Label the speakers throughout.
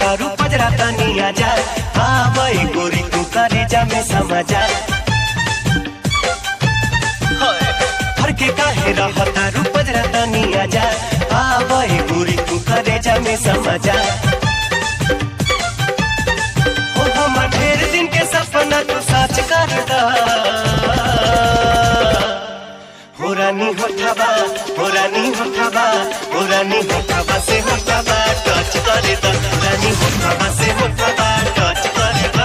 Speaker 1: तारू पजरा तनिया जा आवे गोरी तू कलेजा में समझा हर के काहे रह तारू पजरा तनिया जा आवे गोरी तू कलेजा में समझा हो हम ढेर दिन के सपना तू सच कर दा हो रानी होठबा हो रानी होठबा हो रानी होठबा से होठबा टच करे दा रानी होठबा से होठबा टच करे दा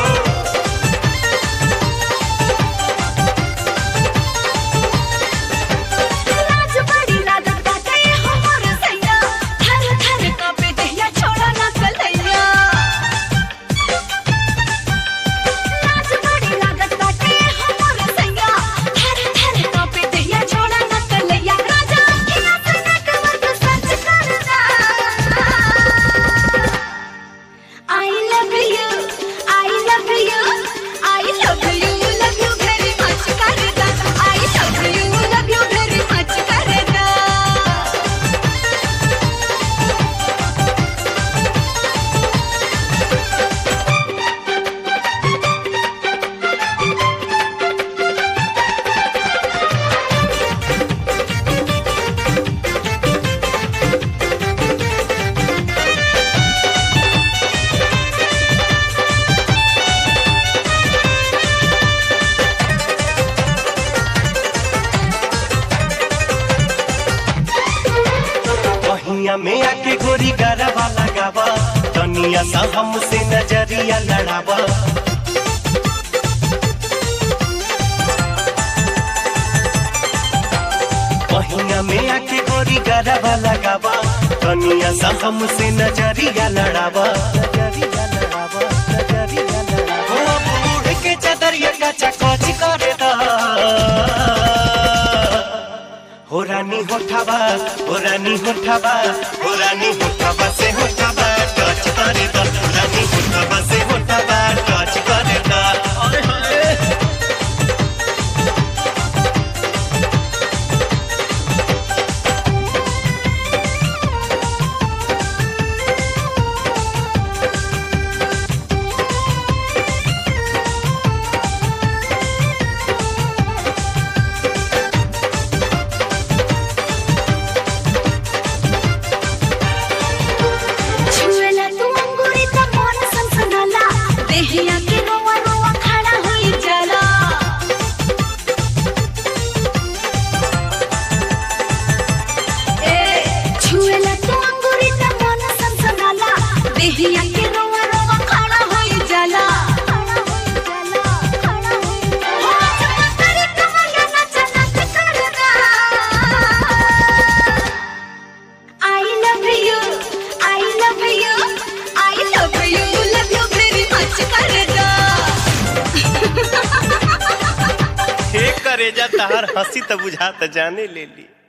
Speaker 1: में आके गोरी गरबा लगावा दुनिया सा हमसे नजरिया लड़ावा पहिया में आके गोरी गरबा लगावा दुनिया सा हमसे नजरिया लड़ावा नजरिया लड़ावा नजरिया लड़ावा हो बूढ़ के चदरिया का चकोच करे दा हो रानी होठबा हो रानी होठबा हो रानी होठबा से होठबा टच करे दा रानी होठबा से होठबा टच करे दा
Speaker 2: करे जा तहार हंसी तो बुझा त जाने ले ली।